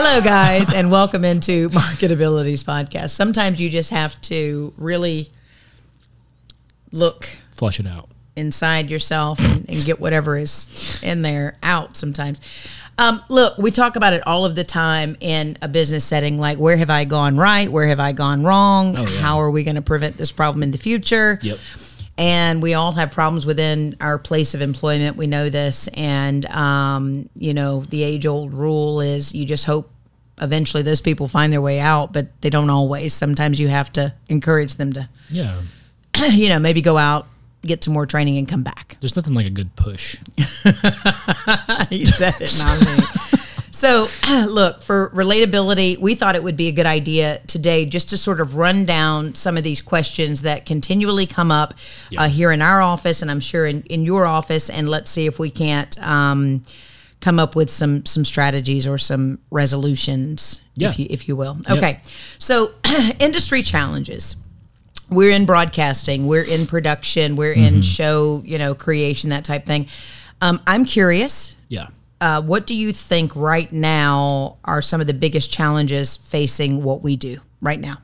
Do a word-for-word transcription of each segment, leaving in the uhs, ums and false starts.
Hello, guys, and welcome into Marketability's podcast. Sometimes you just have to really look, flush it out inside yourself and, and get whatever is in there out sometimes. Um, look, we talk about it all of the time in a business setting, like where have I gone right? Where have I gone wrong? Oh, yeah. How are we going to prevent this problem in the future? Yep. And we all have problems within our place of employment. We know this. And, um, you know, the age-old rule is you just hope eventually those people find their way out, but they don't always. Sometimes you have to encourage them to, Yeah. you know, maybe go out, get some more training and come back. There's nothing like a good push. You said it, not me. So, look, for relatability, we thought it would be a good idea today just to sort of run down some of these questions that continually come up Yeah. uh, here in our office, and I'm sure in, in your office, and let's see if we can't um, come up with some some strategies or some resolutions, Yeah. if you, if you will. Yep. Okay, so industry challenges. We're in broadcasting, we're in production, we're Mm-hmm. in show, you know, creation, that type thing. Um, I'm curious. Yeah. Uh, what do you think right now are some of the biggest challenges facing what we do right now?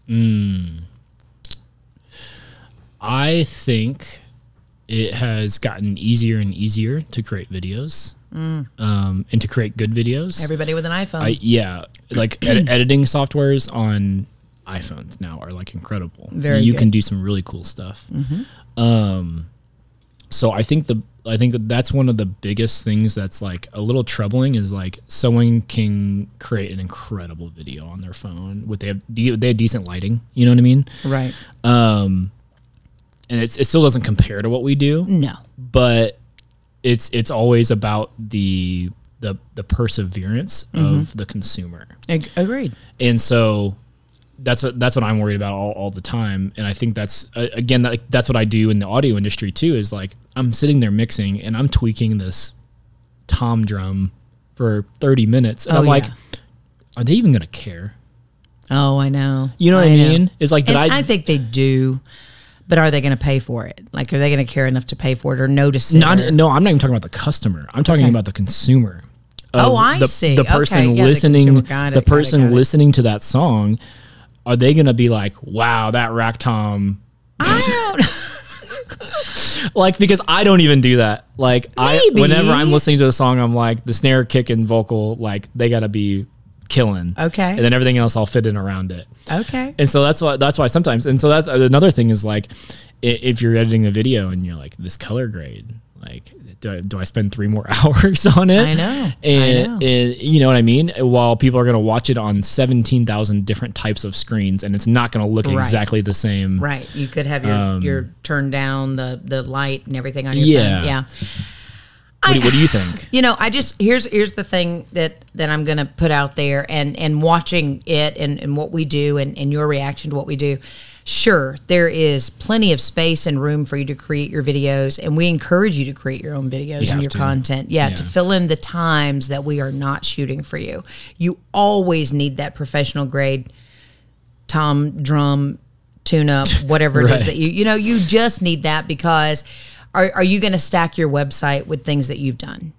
I think it has gotten easier and easier to create videos um, and to create good videos. Everybody with an iPhone. I, yeah. Like ed- editing softwares on iPhones now are like incredible. Very You good. can do some really cool stuff. Um, so I think the I think that that's one of the biggest things that's like a little troubling is like someone can create an incredible video on their phone with they have de- they have decent lighting. You know what I mean? right. Um, and it's, it still doesn't compare to what we do, No. but it's it's always about the the the perseverance of the consumer. Ag- agreed. And so that's what that's what I'm worried about all, all the time. And I think that's uh, again that, that's what I do in the audio industry too. Is like I'm sitting there mixing and I'm tweaking this tom drum for thirty minutes, and Oh, I'm like, yeah. are they even gonna care? Oh, I know. You know what I, know. mean? It's like did And I? I think they do, but are they going to pay for it? Like, are they going to care enough to pay for it or notice it? not or- no. I'm not even talking about the customer. I'm talking Okay. about the consumer. Oh, Of I the, see. The Okay, person yeah, the listening, consumer. the, Got it, got it, person got it. listening to that song, are they gonna be like, "Wow, that rack tom"? I don't. Like, because I don't even do that. Like, I Maybe. whenever I'm listening to a song, I'm like, the snare, kick, and vocal, like they gotta be killing. Okay. And then everything else, I'll fit in around it. Okay. And so that's why that's why sometimes. And so that's another thing is like, i- if you're editing a video and you're like this color grade, like do I, do I spend three more hours on it? I know. I And, know. and you know what I mean? While people are going to watch it on seventeen thousand different types of screens, and it's not going to look Right. exactly the same. Right. You could have your, Um, your turn down the, the light and everything on your Yeah. phone. Yeah. What, do, what do you think? You know, I just here's here's the thing that that I'm going to put out there, and and watching it and, and what we do and, and your reaction to what we do. Sure, there is plenty of space and room for you to create your videos, and we encourage you to create your own videos You and have your to. content. Yeah, Yeah. to fill in the times that we are not shooting for you. You always need that professional grade tom drum tune up, whatever it is Right. that you you know, you just need that because are are you going to stack your website with things that you've done?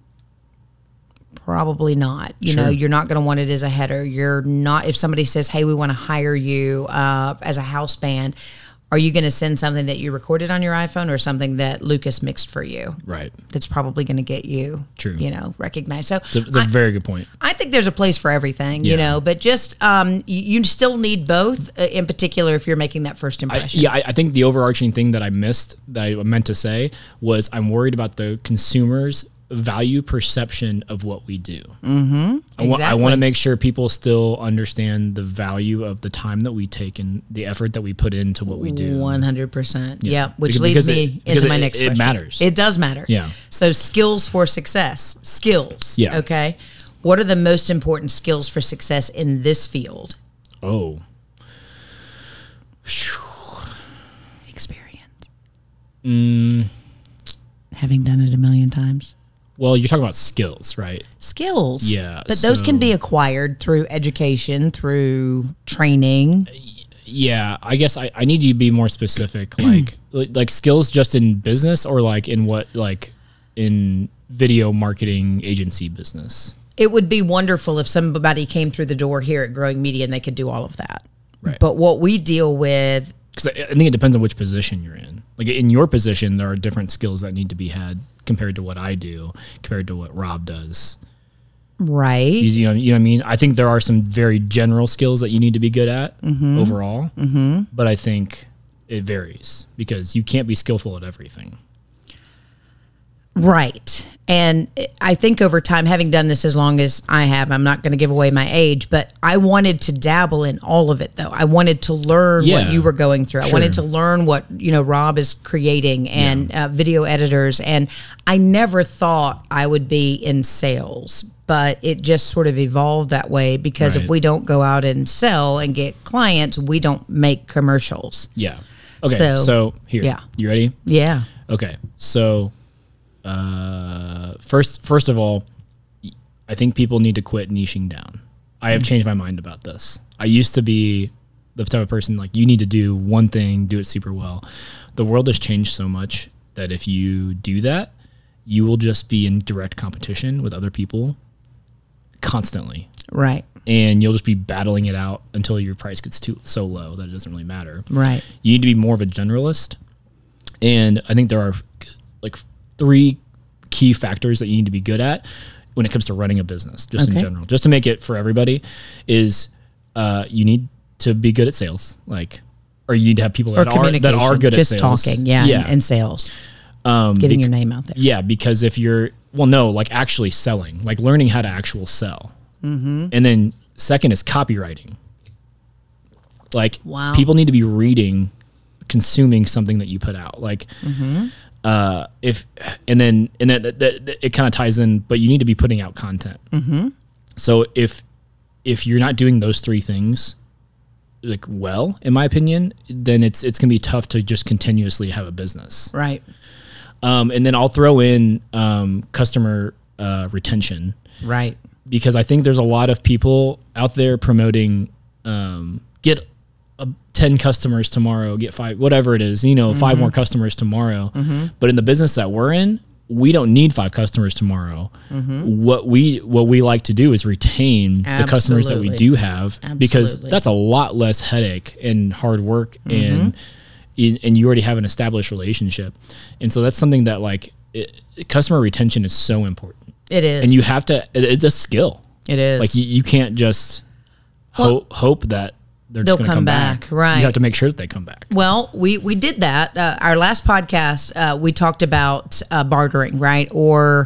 Probably not. You know, Sure. you're not going to want it as a header. You're not, if somebody says, hey, we want to hire you uh, as a house band, are you going to send something that you recorded on your iPhone or something that Lucas mixed for you? Right. That's probably going to get you, True. you know, recognized. So It's a, it's a I, very good point. I think there's a place for everything, you Yeah. know, but just um, you, you still need both, uh, in particular, if you're making that first I, impression. yeah, I, I think the overarching thing that I missed that I meant to say was I'm worried about the consumer's value perception of what we do. Mm-hmm. I, wa- I Exactly. want to make sure people still understand the value of the time that we take and the effort that we put into what we do. one hundred percent. Yeah. Which Because- leads because it- me because into my it- next it question. matters. It does matter. Yeah. So skills for success. Skills. Yeah. Okay. What are the most important skills for success in this field? Oh, Experience. Mm. Having done it a million times. well, you're talking about skills, right? Skills. Yeah, But those can so- be acquired through education, through training. Yeah, I guess I, I need you to be more specific, like like skills just in business or like in what like in video marketing agency business. it would be wonderful if somebody came through the door here at Growing Media and they could do all of that. Right. But what we deal with, because I think it depends on which position you're in. Like in your position, there are different skills that need to be had compared to what I do, compared to what Rob does. right? You, you know, you know what I mean? I think there are some very general skills that you need to be good at mm-hmm. overall, mm-hmm. but I think it varies because you can't be skillful at everything. Right. And I think over time, having done this as long as I have, I'm not going to give away my age, but I wanted to dabble in all of it, though. I wanted to learn Yeah. what you were going through. Sure. I wanted to learn what, you know, Rob is creating and Yeah. uh, video editors. And I never thought I would be in sales, but it just sort of evolved that way because Right. if we don't go out and sell and get clients, we don't make commercials. Yeah. Okay. So, So, here, yeah. you ready? Yeah. Okay. So, uh, first, first of all, I think people need to quit niching down. I have changed my mind about this. I used to be the type of person like you need to do one thing, do it super well. The world has changed so much that if you do that, you will just be in direct competition with other people constantly. Right. And you'll just be battling it out until your price gets too so low that it doesn't really matter. Right. You need to be more of a generalist. And I think there are like three key factors that you need to be good at when it comes to running a business, just Okay. in general, just to make it for everybody is uh, you need to be good at sales. Like, or you need to have people Or that are, that are good just at sales. talking. Yeah. Yeah. And, and sales. Um, Getting bec- your name out there. Yeah. Because if you're, well, no, like actually selling, like learning how to actual sell. Mm-hmm. And then second is copywriting. Like Wow. people need to be reading, consuming something that you put out. Like, Mm-hmm. uh, if, and then, and then that, that, that- it kind of ties in, but you need to be putting out content. Mm-hmm. So if, if you're not doing those three things like well, in my opinion, then it's, it's gonna be tough to just continuously have a business. Right. Um, and then I'll throw in, um, customer, uh, retention. Right. Because I think there's a lot of people out there promoting, um, get a, ten customers tomorrow, get five, whatever it is, you know, mm-hmm. five more customers tomorrow. Mm-hmm. But in the business that we're in, we don't need five customers tomorrow. Mm-hmm. What we what we like to do is retain Absolutely. the customers that we do have Absolutely. because that's a lot less headache and hard work mm-hmm. and and you already have an established relationship. And so that's something that like it, customer retention is so important. It is. And you have to, it's a skill. It is. Like you, you can't just Well, hope, hope that they're they'll just going to come come back, back. right. You have to make sure that they come back. Well, we, we did that. Uh, our last podcast, uh, we talked about uh, bartering, right? Or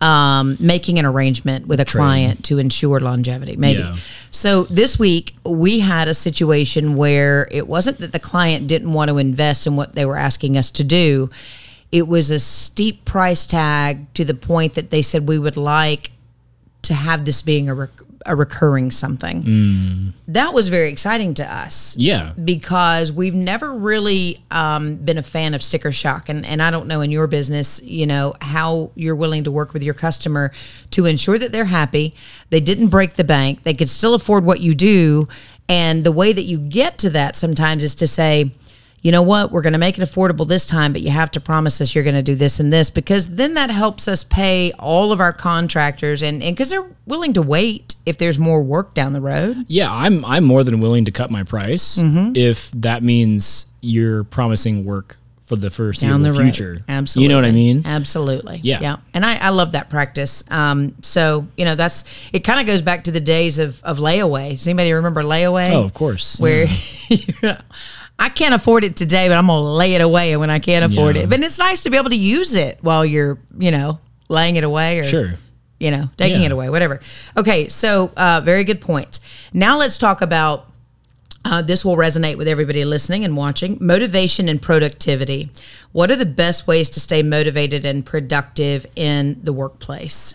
um, making an arrangement with a client to ensure longevity, maybe. Yeah. So this week, we had a situation where it wasn't that the client didn't want to invest in what they were asking us to do. It was a steep price tag to the point that they said we would like to have this being a, rec- a recurring something. Mm. That was very exciting to us. Yeah. Because we've never really um, been a fan of sticker shock. And, and I don't know in your business, you know, how you're willing to work with your customer to ensure that they're happy, they didn't break the bank, they could still afford what you do. And the way that you get to that sometimes is to say, you know what, we're going to make it affordable this time, but you have to promise us you're going to do this and this, because then that helps us pay all of our contractors and because they're willing to wait if there's more work down the road. Yeah. I'm, I'm more than willing to cut my price Mm-hmm. if that means you're promising work for the foreseeable Down the road. future. Absolutely. You know what I mean? Absolutely. Yeah. Yeah. And I, I love that practice. Um, so, you know, that's, it kind of goes back to the days of, of layaway. Does anybody remember layaway? Oh, of course. Where Yeah. you know, I can't afford it today, but I'm going to lay it away when I can't afford Yeah. it. But it's nice to be able to use it while you're, you know, laying it away or, Sure. you know, taking Yeah. it away, whatever. Okay. So, uh, very good point. Now let's talk about, uh, this will resonate with everybody listening and watching, motivation and productivity. What are the best ways to stay motivated and productive in the workplace?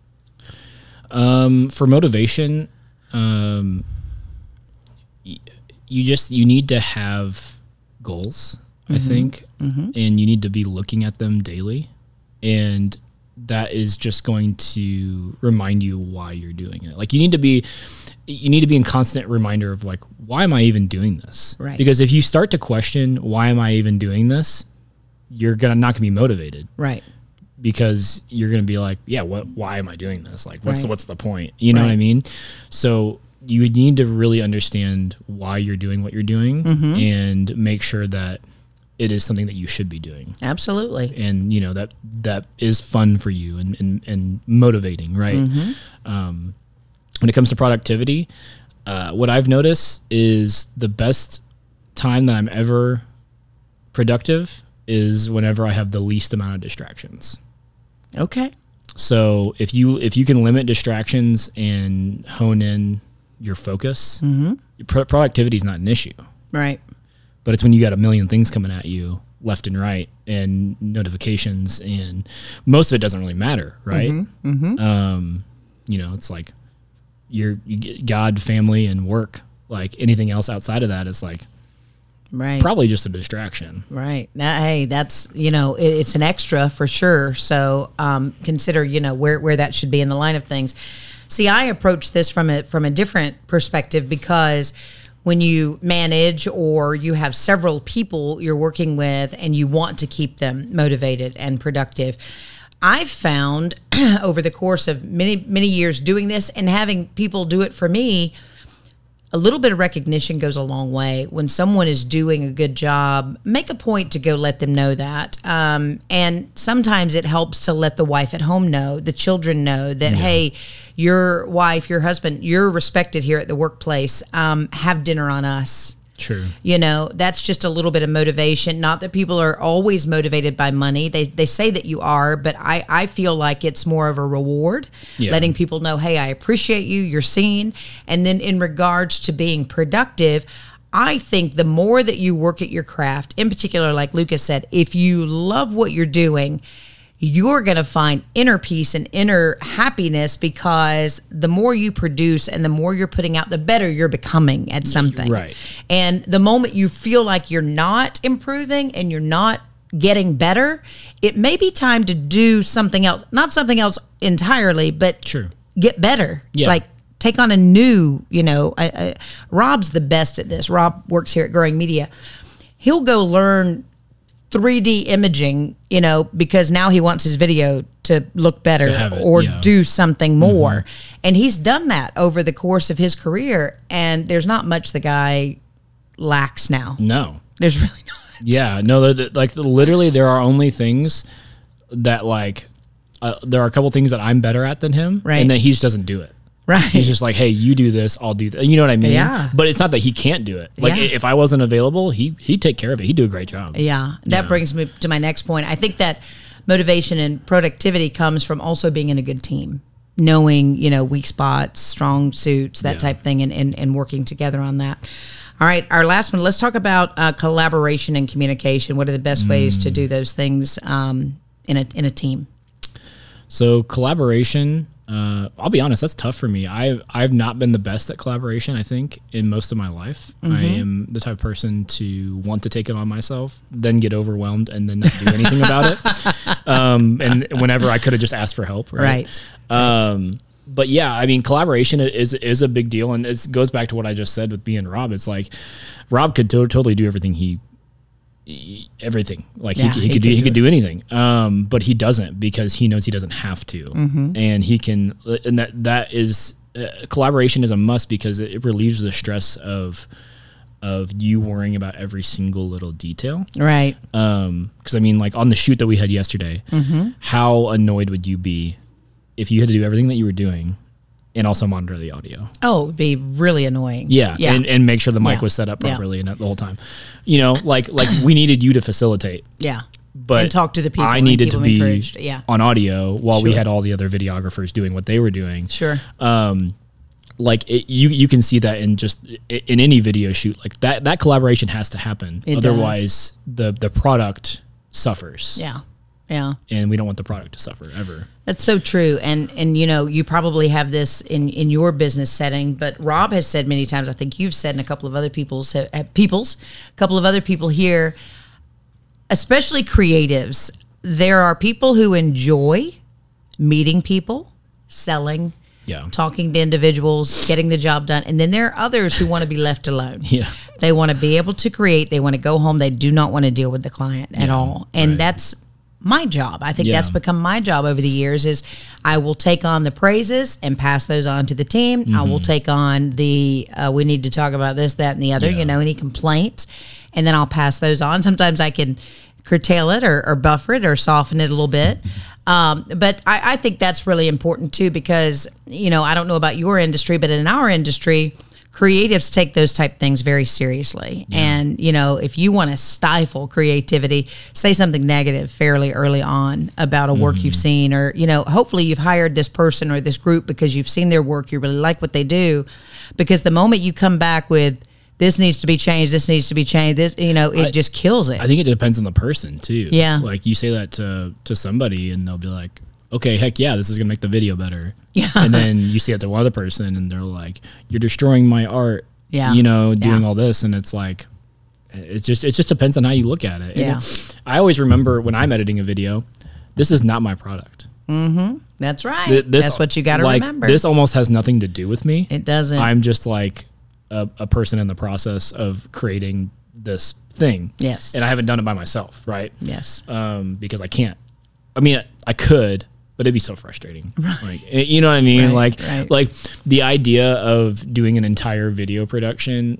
Um, for motivation, um, y- you just, you need to have goals, mm-hmm. I think, mm-hmm. and you need to be looking at them daily. And that is just going to remind you why you're doing it. Like you need to be, you need to be in constant reminder of like, why am I even doing this? Right. Because if you start to question, why am I even doing this? You're gonna not gonna be motivated. Right. because you're going to be like, yeah, what, why am I doing this? Like, what's Right. the, what's the point? You know Right. what I mean? So you would need to really understand why you're doing what you're doing Mm-hmm. and make sure that it is something that you should be doing. Absolutely. And, you know, that, that is fun for you and, and, and motivating, right? Mm-hmm. Um, when it comes to productivity, uh, what I've noticed is the best time that I'm ever productive is whenever I have the least amount of distractions. Okay. So if you if you can limit distractions and hone in your focus, Mm-hmm. pro- productivity is not an issue. Right. But it's when you got a million things coming at you left and right and notifications, and most of it doesn't really matter, right? Mm-hmm. Mm-hmm. Um, you know, it's like your you get God, family, and work. Like anything else outside of that is like Right. probably just a distraction. Right. Now, hey, that's, you know, it, it's an extra for sure. So um, consider, you know, where, where that should be in the line of things. See, I approach this from a, from a different perspective, because when you manage or you have several people you're working with and you want to keep them motivated and productive, I've found over the course of many, many years doing this and having people do it for me, a little bit of recognition goes a long way. When someone is doing a good job, make a point to go let them know that. Um, and sometimes it helps to let the wife at home know, the children know that, yeah. hey, your wife, your husband, you're respected here at the workplace. Um, have dinner on us. Sure. You know, that's just a little bit of motivation. Not that people are always motivated by money. They they say that you are, but I, I feel like it's more of a reward, yeah. letting people know, hey, I appreciate you, you're seen. And then in regards to being productive, I think the more that you work at your craft, in particular, like Lucas said, if you love what you're doing, you're going to find inner peace and inner happiness, because the more you produce and the more you're putting out, the better you're becoming at something. Right. And the moment you feel like you're not improving and you're not getting better, it may be time to do something else. Not something else entirely, but sure. get better. Yeah. Like take on a new, you know, uh, uh, Rob's the best at this. Rob works here at Growing Media. He'll go learn three D imaging, you know, because now he wants his video to look better to it, or yeah. do something more. Mm-hmm. And he's done that over the course of his career. And there's not much the guy lacks now. No. There's really not. Yeah. No, like literally there are only things that like, uh, there are a couple things that I'm better at than him. Right. And that he just doesn't do it. Right. He's just like, hey, you do this, I'll do that. You know what I mean? Yeah. But it's not that he can't do it. Like Yeah. if I wasn't available, he he'd take care of it. He'd do a great job. Yeah. That Yeah. brings me to my next point. I think that motivation and productivity comes from also being in a good team, knowing, you know, weak spots, strong suits, that Yeah. type thing, and, and, and working together on that. All right. Our last one, let's talk about uh, collaboration and communication. What are the best mm. ways to do those things um, in a in a team? So collaboration, uh, I'll be honest, that's tough for me. I've, I've not been the best at collaboration, I think, in most of my life. Mm-hmm. I am the type of person to want to take it on myself, then get overwhelmed, and then not do anything about it. Um, and whenever I could have just asked for help. Right. Right. Um, but yeah, I mean, collaboration is is a big deal. And it goes back to what I just said with me and Rob. It's like Rob could to- totally do everything he everything like yeah, he, he, he could could do, do he could it. do anything um but he doesn't, because he knows he doesn't have to. Mm-hmm. And he can, and that that is uh, collaboration is a must, because it, it relieves the stress of of you worrying about every single little detail. Right. Um because I mean, like on the shoot that we had yesterday, mm-hmm. how annoyed would you be if you had to do everything that you were doing and also monitor the audio? Oh, it'd be really annoying. Yeah, yeah. And, and make sure the mic Yeah. was set up properly Yeah. and the whole time. You know, like like we needed you to facilitate. Yeah. But and talk to the people. I and needed keep to them be encouraged. Yeah. on audio while we Sure. had all the other videographers doing what they were doing. Sure. Um, like it, you you can see that in just in any video shoot, like that that collaboration has to happen. It Otherwise, the the product suffers. Yeah. Yeah. And we don't want the product to suffer ever. That's so true. And, and you know, you probably have this in, in your business setting, but Rob has said many times, I think you've said, and a couple of other people's, uh, people's, a couple of other people here, especially creatives, there are people who enjoy meeting people, selling, Yeah. talking to individuals, getting the job done. And then there are others who want to be left alone. Yeah. They want to be able to create. They want to go home. They do not want to deal with the client at Yeah, all. And right. that's my job. I think Yeah. that's become my job over the years is I will take on the praises and pass those on to the team. I will take on the, uh, we need to talk about this, that, and the other, Yeah. you know, any complaints, and then I'll pass those on. Sometimes I can curtail it or, or buffer it or soften it a little bit. Um, but I, I think that's really important too, because, you know, I don't know about your industry, but in our industry, creatives take those type things very seriously. Yeah. And, you know, if you want to stifle creativity, say something negative fairly early on about a work mm-hmm. you've seen, or, you know, hopefully you've hired this person or this group because you've seen their work, you really like what they do. Because the moment you come back with, this needs to be changed, this needs to be changed, this, you know, it I, just kills it. I think it depends on the person too. Yeah. Like you say that to, to somebody and they'll be like, okay, heck yeah, this is gonna make the video better. Yeah. And then you see it to one other person and they're like, you're destroying my art. Yeah. You know, doing yeah. all this. And it's like, it just, it just depends on how you look at it. Yeah. It, I always remember when I'm editing a video, this is not my product. Mm-hmm. That's right. Th- this, That's what you got to like, remember. This almost has nothing to do with me. It doesn't. I'm just like a, a person in the process of creating this thing. Yes. And I haven't done it by myself, right? Yes. Um, because I can't. I mean, I could, but it'd be so frustrating. Right. Like, you know what I mean? Right, like, right. like the idea of doing an entire video production,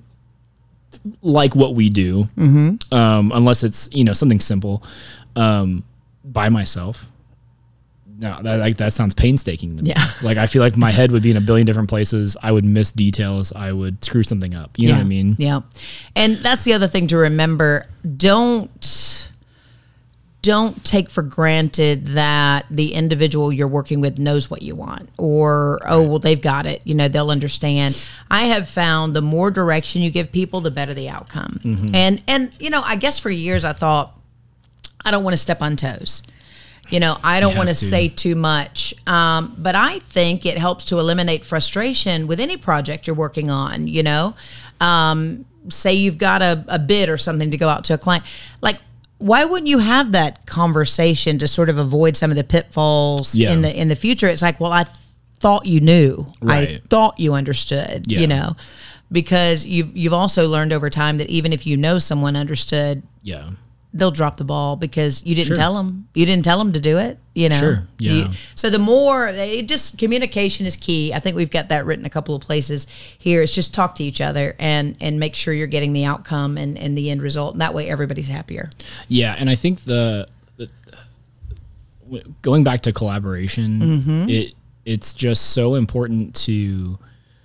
like what we do, mm-hmm. um, unless it's, you know, something simple, um, by myself. No, that like that sounds painstaking to me. Yeah. Like I feel like my head would be in a billion different places. I would miss details. I would screw something up. You yeah. know what I mean? Yeah. And that's the other thing to remember. Don't don't take for granted that the individual you're working with knows what you want, or oh well they've got it. You know, they'll understand. I have found the more direction you give people, the better the outcome. Mm-hmm. And and you know, I guess for years I thought I don't want to step on toes. You know, I don't want to say too much, um, but I think it helps to eliminate frustration with any project you're working on. You know, um, say you've got a, a bid or something to go out to a client. Like, why wouldn't you have that conversation to sort of avoid some of the pitfalls yeah. in the in the future? It's like, well, I th- thought you knew, right. I thought you understood. Yeah. You know, because you've you've also learned over time that even if you know someone understood, yeah. they'll drop the ball because you didn't Sure. tell them. You didn't tell them to do it. You know. Sure. Yeah. You, so the more, it just communication is key. I think we've got that written a couple of places here. It's just talk to each other and and make sure you're getting the outcome and, and the end result. And that way everybody's happier. Yeah, and I think the, the going back to collaboration, mm-hmm. it it's just so important to,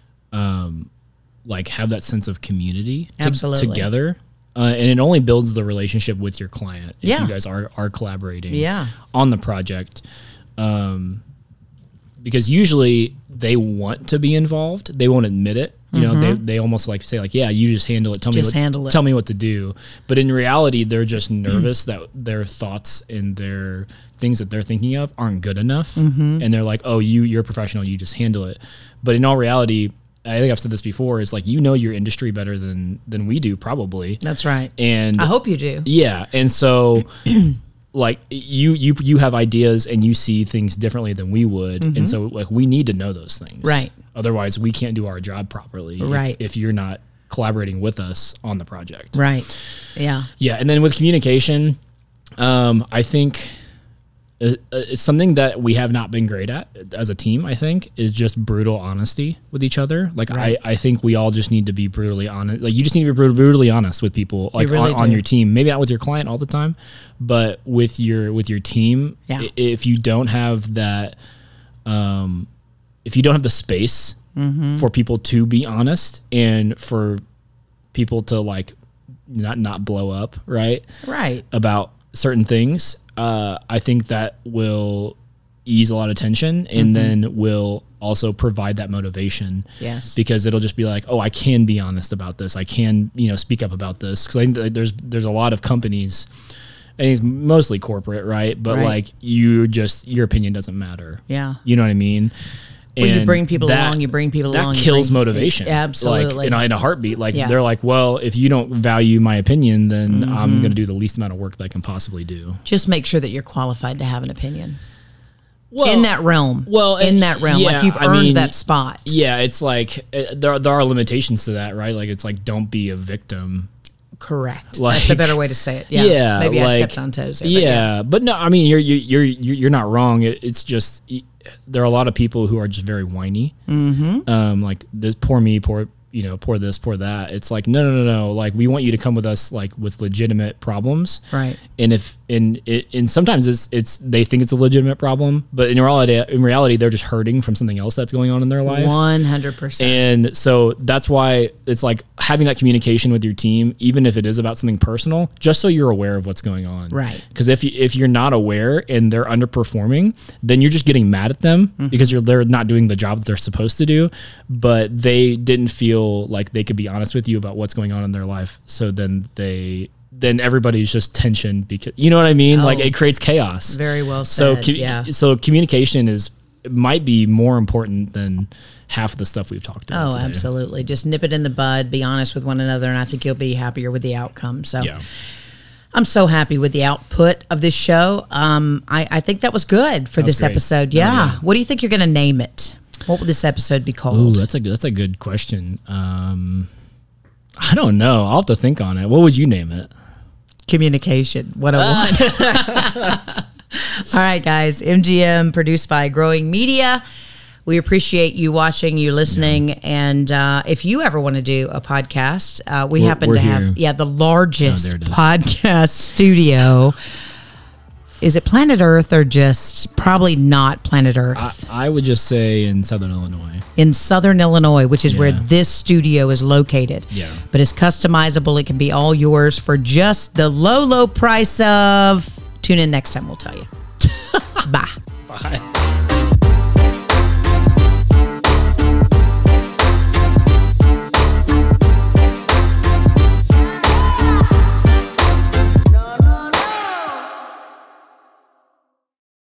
um, like have that sense of community to, Absolutely. together. Uh, and it only builds the relationship with your client if Yeah. you guys are, are collaborating Yeah. on the project. Um, because usually they want to be involved. They won't admit it. You know, they, they almost like say like, yeah, you just handle it. Tell Just me what, handle it. tell me what to do. But in reality, they're just nervous that their thoughts and their things that they're thinking of aren't good enough. Mm-hmm. And they're like, oh, you, you're a professional. You just handle it. But in all reality, I think I've said this before, is like, you know, your industry better than, than we do probably. That's right. And I hope you do. yeah. And so like you, you, you have ideas and you see things differently than we would. Mm-hmm. And so like, we need to know those things. Right. Otherwise we can't do our job properly. Right. If, if you're not collaborating with us on the project. Right. Yeah. Yeah. And then with communication, um, I think it, it's something that we have not been great at as a team, I think, is just brutal honesty with each other. Like, Right. I, I think we all just need to be brutally honest. Like, you just need to be brut- brutally honest with people, like really on, on do. your team. Maybe not with your client all the time, but with your with your team. Yeah. I- If you don't have that, um, if you don't have the space Mm-hmm. for people to be honest and for people to like not not blow up, right? Right. About certain things, uh, I think that will ease a lot of tension and Mm-hmm. then will also provide that motivation. Yes. Because it'll just be like, oh, I can be honest about this. I can, you know, speak up about this. Because I think that there's there's a lot of companies, and it's mostly corporate, right? But Right. like you just your opinion doesn't matter. Yeah. You know what I mean? Well, you And bring people that- along, you bring people that along. you kills bring- motivation. Absolutely. Like in a, in a heartbeat. Like Yeah. they're like, well, if you don't value my opinion, then I'm going to do the least amount of work that I can possibly do. Just make sure that you're qualified to have an opinion. Well, in that realm. well, in and- that realm. yeah, like you've I earned mean, that spot. Yeah, it's like uh, there, there are limitations to that, right? Like it's like, don't be a victim. Correct. Like, That's a better way to say it. Yeah. yeah Maybe like, I stepped on toes there. Yeah, But yeah. but no, I mean you're you're you're you're not wrong. It, it's just there are a lot of people who are just very whiny. Mm-hmm. Um, like this, poor me, poor you know, poor this, poor that. It's like no, no, no, no. Like we want you to come with us, like with legitimate problems. Right. And if and it and sometimes it's it's they think it's a legitimate problem, but in reality, in reality, they're just hurting from something else that's going on in their life. One hundred percent. And so that's why it's like having that communication with your team, even if it is about something personal, just so you're aware of what's going on. Right. Because if you, if you're not aware and they're underperforming, then you're just getting mad at them mm-hmm. because you're they're not doing the job that they're supposed to do, but they didn't feel like they could be honest with you about what's going on in their life. So then they then everybody's just tension because you know what I mean? Oh, like it creates chaos. Very well So said. co- yeah. so communication is might be more important than half of the stuff we've talked about. Oh, today. absolutely. Just nip it in the bud, be honest with one another, and I think you'll be happier with the outcome. So Yeah. I'm so happy with the output of this show. Um, I, I think that was good for That was this great. episode. Oh, Yeah. yeah. What do you think you're going to name it? What would this episode be Ooh, called? that's a good, that's a good question. Um, I don't know. I'll have to think on it. What would you name it? Communication one oh one. All right, guys. M G M produced by Growing Media. We appreciate you watching, you listening, yeah. and uh, if you ever want to do a podcast, uh, we we're, happen we're to here. have yeah the largest oh, podcast studio. Is it Planet Earth or just probably not Planet Earth? I, I would just say in Southern Illinois. In Southern Illinois, which is Yeah. where this studio is located. Yeah. But it's customizable. It can be all yours for just the low, low price of. Tune in next time. We'll tell you. Bye. Bye.